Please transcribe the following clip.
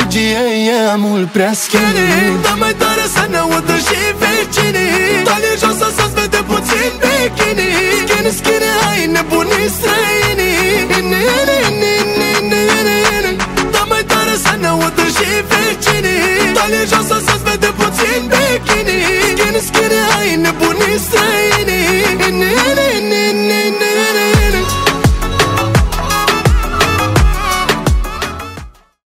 magie e mult prea schimb. Dar mai tare să ne audă și